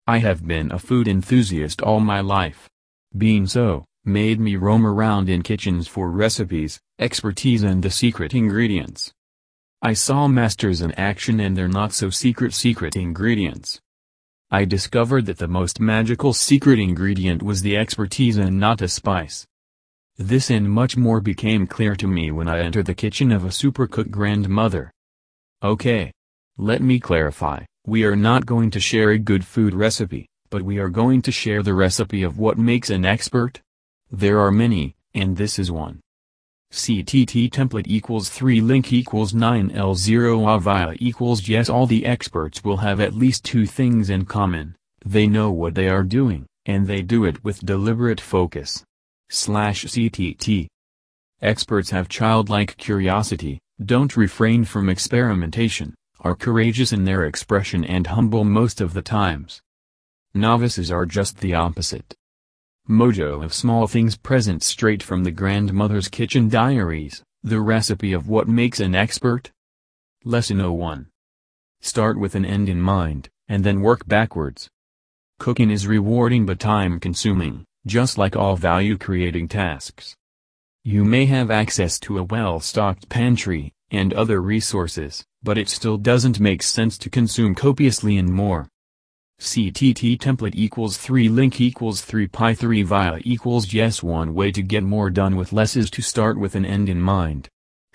I have been a food enthusiast all my life. Being so, made me roam around in kitchens for recipes, expertise and the secret ingredients. I saw masters in action and their not-so-secret ingredients. I discovered that the most magical secret ingredient was the expertise and not a spice. This and much more became clear to me when I entered the kitchen of a supercook grandmother. Okay. Let me clarify, we are not going to share a good food recipe, but we are going to share the recipe of what makes an expert. There are many, and this is one. CTT template equals 3 link equals 9L0 avia equals yes. All the experts will have at least two things in common: they know what they are doing, and they do it with deliberate focus. /CTT. Experts have childlike curiosity, don't refrain from experimentation, are courageous in their expression and humble most of the times. Novices are just the opposite. Mojo of small things present straight from the grandmother's kitchen diaries, the recipe of what makes an expert. Lesson 01. Start with an end in mind, and then work backwards. Cooking is rewarding but time-consuming, just like all value-creating tasks. You may have access to a well-stocked pantry, and other resources, but it still doesn't make sense to consume copiously and more. CTT template equals 3 link equals 3 pi 3 via equals yes. One way to get more done with less is to start with an end in mind.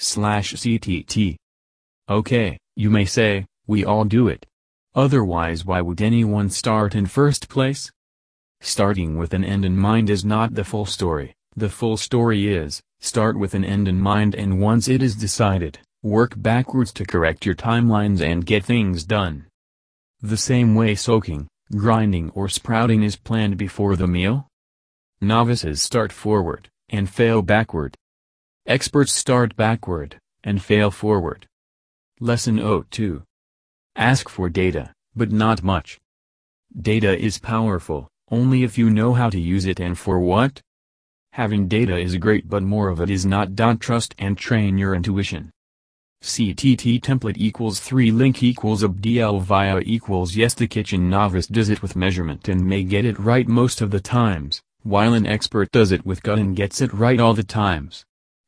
/CTT. Okay, you may say, we all do it. Otherwise why would anyone start in first place? Starting with an end in mind is not the full story. The full story is, start with an end in mind, and once it is decided, work backwards to correct your timelines and get things done. The same way soaking, grinding or sprouting is planned before the meal. Novices start forward, and fail backward. Experts start backward, and fail forward. Lesson 02. Ask for data, but not much. Data is powerful, only if you know how to use it and for what. Having data is great, but more of it is not. Trust and train your intuition. CTT template equals 3 link equals abdl via equals yes. The kitchen novice does it with measurement and may get it right most of the times, while an expert does it with gut and gets it right all the times.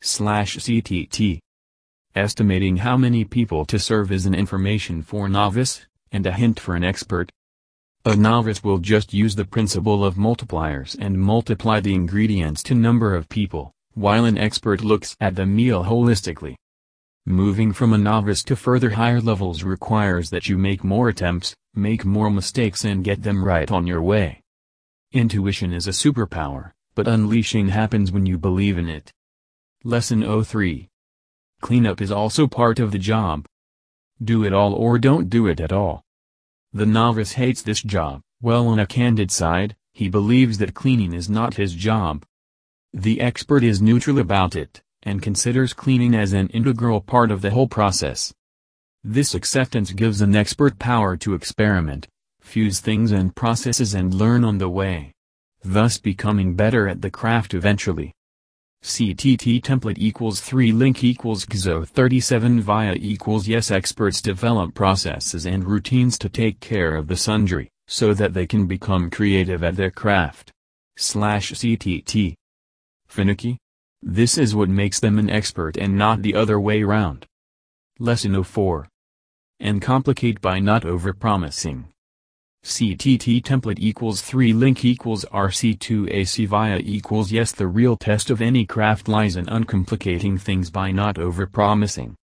/CTT. Estimating how many people to serve is an information for novice, and a hint for an expert. A novice will just use the principle of multipliers and multiply the ingredients to number of people, while an expert looks at the meal holistically. Moving from a novice to further higher levels requires that you make more attempts, make more mistakes and get them right on your way. Intuition is a superpower, but unleashing happens when you believe in it. Lesson 03. Cleanup is also part of the job. Do it all or don't do it at all. The novice hates this job. Well, on a candid side, he believes that cleaning is not his job. The expert is neutral about it, and considers cleaning as an integral part of the whole process. This acceptance gives an expert power to experiment, fuse things and processes and learn on the way, thus becoming better at the craft eventually. CTT template equals 3 link equals XO 37 via equals yes. Experts develop processes and routines to take care of the sundry, so that they can become creative at their craft. /CTT. Finicky? This is what makes them an expert and not the other way round. Lesson 04. And complicate by not overpromising. CTT template equals 3 link equals RC2AC via equals yes. The real test of any craft lies in uncomplicating things by not overpromising.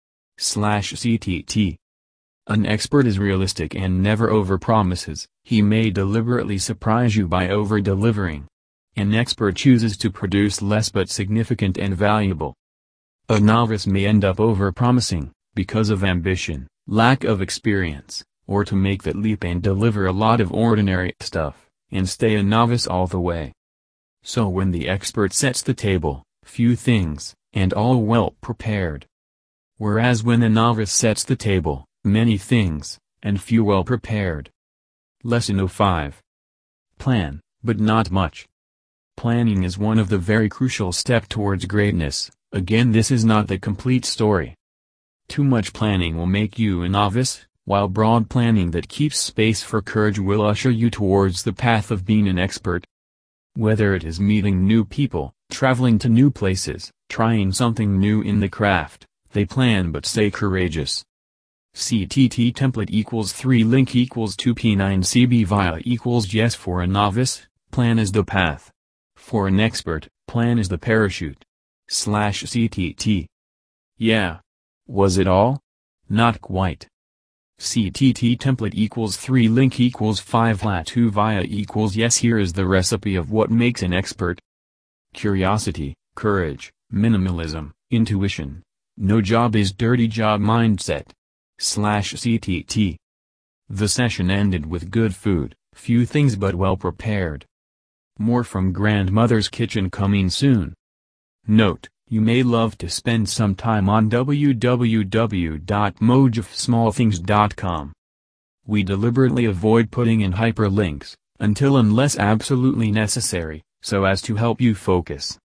/CTT. An expert is realistic and never overpromises. He may deliberately surprise you by over-delivering. An expert chooses to produce less but significant and valuable. A novice may end up overpromising, because of ambition, lack of experience, or to make that leap and deliver a lot of ordinary stuff, and stay a novice all the way. So when the expert sets the table, few things, and all well prepared. Whereas when a novice sets the table, many things, and few well prepared. Lesson 05. Plan, but not much. Planning is one of the very crucial steps towards greatness. Again, this is not the complete story. Too much planning will make you a novice, while broad planning that keeps space for courage will usher you towards the path of being an expert. Whether it is meeting new people, traveling to new places, trying something new in the craft, they plan but stay courageous. CTT template equals 3 link equals 2 P9 CB via equals yes. For a novice, plan is the path. For an expert, plan is the parachute. /CTT. Yeah. Was it all? Not quite. CTT template equals 3 link equals 5 /2 via equals yes. Here is the recipe of what makes an expert. Curiosity, courage, minimalism, intuition. No job is dirty job mindset. /CTT. The session ended with good food, few things but well prepared. More from Grandmother's Kitchen coming soon. Note: you may love to spend some time on www.mojofsmallthings.com. We deliberately avoid putting in hyperlinks, until unless absolutely necessary, so as to help you focus.